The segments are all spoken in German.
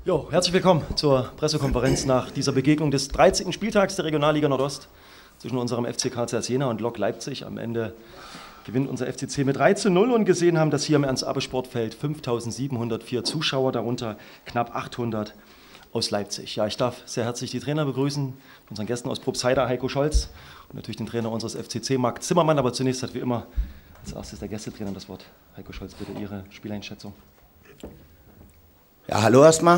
Jo, herzlich willkommen zur Pressekonferenz nach dieser Begegnung des 13. Spieltags der Regionalliga Nordost zwischen unserem FC KCS Jena und Lok Leipzig. Am Ende gewinnt unser FCC mit 3:0 und gesehen haben, dass hier im Ernst-Abbe-Sportfeld 5.704 Zuschauer, darunter knapp 800 aus Leipzig. Ja, ich darf sehr herzlich die Trainer begrüßen, unseren Gästen aus Probstheida, Heiko Scholz und natürlich den Trainer unseres FCC, Marc Zimmermann. Aber zunächst hat wie immer als erstes der Gästetrainer das Wort. Heiko Scholz, bitte Ihre Spieleinschätzung. Ja, hallo erstmal.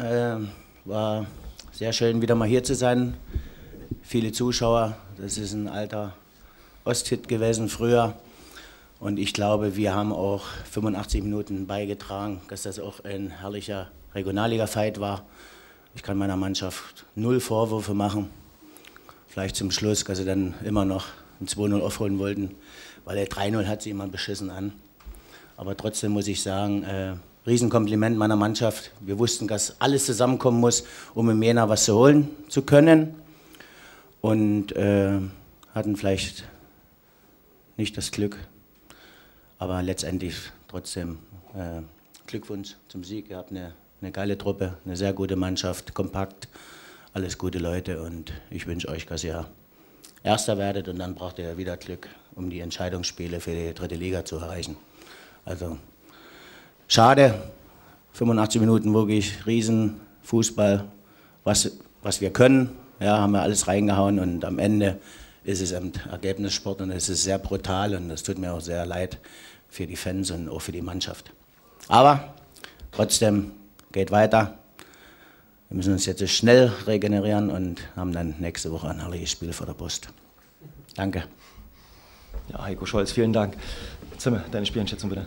War sehr schön, wieder mal hier zu sein. Viele Zuschauer, das ist ein alter Osthit gewesen früher. Und ich glaube, wir haben auch 85 Minuten beigetragen, dass das auch ein herrlicher Regionalliga-Fight war. Ich kann meiner Mannschaft 0 Vorwürfe machen. Vielleicht zum Schluss, dass sie dann immer noch ein 2:0 aufholen wollten, weil der 3:0 hat sie immer beschissen an. Aber trotzdem muss ich sagen, Riesenkompliment meiner Mannschaft. Wir wussten, dass alles zusammenkommen muss, um im Jena was zu holen zu können. Und hatten vielleicht nicht das Glück, aber letztendlich trotzdem Glückwunsch zum Sieg. Ihr habt eine geile Truppe, eine sehr gute Mannschaft, kompakt, alles gute Leute und ich wünsche euch, dass ihr Erster werdet und dann braucht ihr wieder Glück, um die Entscheidungsspiele für die 3. Liga zu erreichen. Also schade, 85 Minuten wirklich Riesenfußball, was wir können, ja, haben wir alles reingehauen und am Ende ist es ein Ergebnissport und es ist sehr brutal und es tut mir auch sehr leid für die Fans und auch für die Mannschaft. Aber trotzdem geht weiter. Wir müssen uns jetzt schnell regenerieren und haben dann nächste Woche ein herrliches Spiel vor der Brust. Danke. Ja, Heiko Scholz, vielen Dank. Zimmer, deine Spieleinschätzung bitte.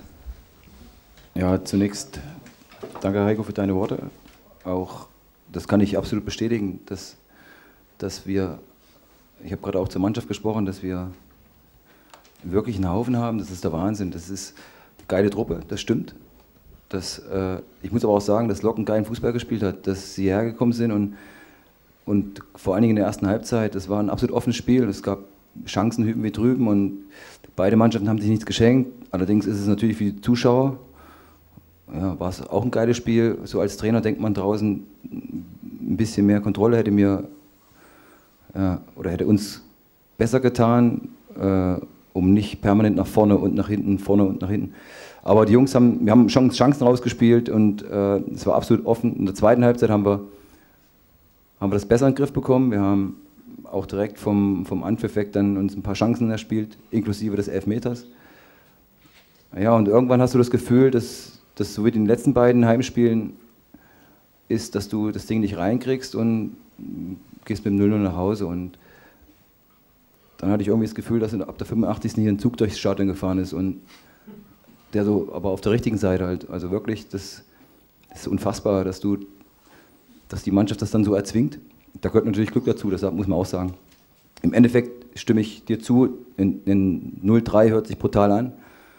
Ja, zunächst danke Heiko für deine Worte. Auch das kann ich absolut bestätigen, dass wir, ich habe gerade auch zur Mannschaft gesprochen, dass wir wirklich einen Haufen haben. Das ist der Wahnsinn. Das ist eine geile Truppe, das stimmt. Ich muss aber auch sagen, dass Lok einen geilen Fußball gespielt hat, dass sie hergekommen sind und vor allen Dingen in der ersten Halbzeit, das war ein absolut offenes Spiel. Es gab Chancen hüben wie drüben und beide Mannschaften haben sich nichts geschenkt. Allerdings ist es natürlich für die Zuschauer, ja, war es auch ein geiles Spiel. So als Trainer denkt man draußen, ein bisschen mehr Kontrolle hätte mir oder hätte uns besser getan, um nicht permanent nach vorne und nach hinten, vorne und nach hinten. Aber die Jungs wir haben Chancen rausgespielt und es war absolut offen. In der zweiten Halbzeit haben wir das besser in den Griff bekommen. Wir haben auch direkt vom Anpfiff weg dann uns ein paar Chancen erspielt, inklusive des Elfmeters. Ja, und irgendwann hast du das Gefühl, dass so wie in den letzten beiden Heimspielen ist, dass du das Ding nicht reinkriegst und gehst mit dem 0:0 nach Hause. Und dann hatte ich irgendwie das Gefühl, dass ab der 85. hier ein Zug durchs Stadion gefahren ist und der so, aber auf der richtigen Seite halt. Also wirklich, das ist unfassbar, dass die Mannschaft das dann so erzwingt. Da gehört natürlich Glück dazu, das muss man auch sagen. Im Endeffekt stimme ich dir zu, in 0:3 hört sich brutal an.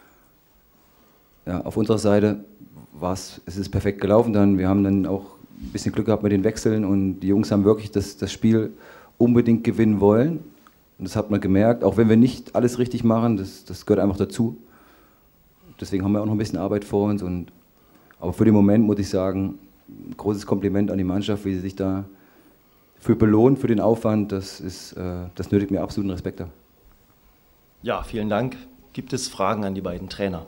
Ja, auf unserer Seite es ist perfekt gelaufen dann. Wir haben dann auch ein bisschen Glück gehabt mit den Wechseln und die Jungs haben wirklich das Spiel unbedingt gewinnen wollen. Und das hat man gemerkt, auch wenn wir nicht alles richtig machen, das gehört einfach dazu. Deswegen haben wir auch noch ein bisschen Arbeit vor uns. Aber für den Moment muss ich sagen, ein großes Kompliment an die Mannschaft, wie sie sich da für belohnt, für den Aufwand. Das nötigt mir absoluten Respekt ab. Ja, vielen Dank. Gibt es Fragen an die beiden Trainer?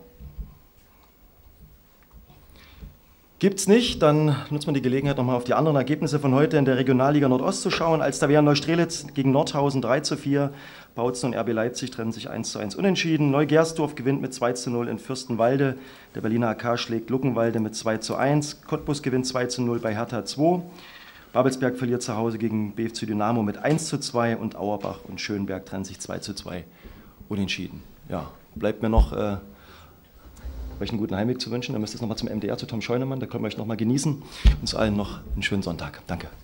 Gibt's nicht, dann nutzt man die Gelegenheit, nochmal auf die anderen Ergebnisse von heute in der Regionalliga Nordost zu schauen. Alsterwerden Neustrelitz gegen Nordhausen 3:4, Bautzen und RB Leipzig trennen sich 1:1 unentschieden. Neugersdorf gewinnt mit 2:0 in Fürstenwalde. Der Berliner AK schlägt Luckenwalde mit 2:1. Cottbus gewinnt 2:0 bei Hertha 2. Babelsberg verliert zu Hause gegen BFC Dynamo mit 1:2 und Auerbach und Schönberg trennen sich 2:2 unentschieden. Ja, bleibt mir noch euch einen guten Heimweg zu wünschen. Dann müsst ihr es nochmal zum MDR, zu Tom Scheunemann, da können wir euch nochmal genießen. Uns allen noch einen schönen Sonntag. Danke.